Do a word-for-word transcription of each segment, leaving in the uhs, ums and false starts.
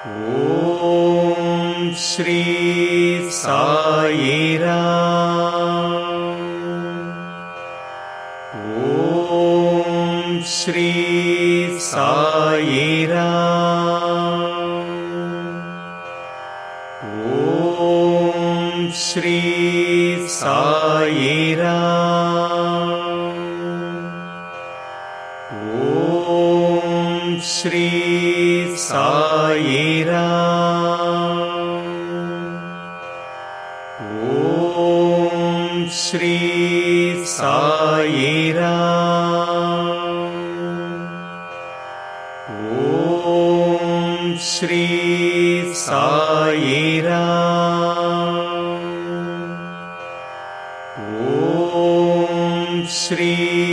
Om Shri Sairam. Om Shri Sairam. Om Shri Sairam. Om Shri Sairam. Om Shri Sairam. Om Shri Sairam. Om Shri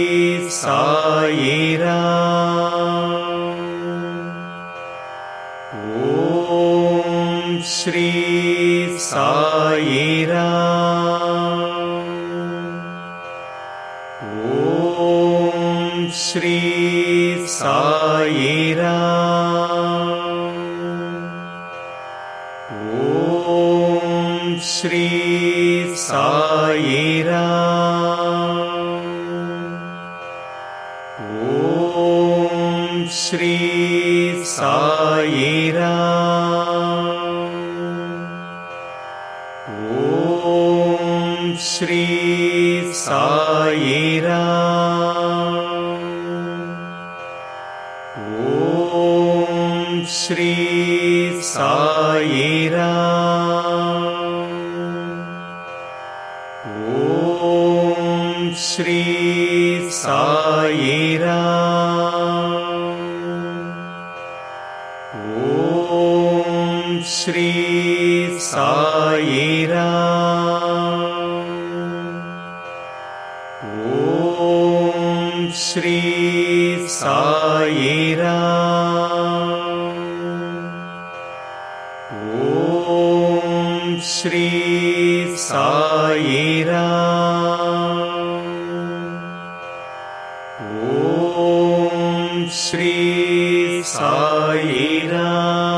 Sairam. Om Shri Sairam. Om Shri Sairam. Om Shri Sairam. Om Shri Sairam. Om Shri Sairam. Om Shri Sairam. Om Shri Sairam. Om Shri Sairam. Om Shri Sairam. Om Shri Sairam. Om Shri Sairam.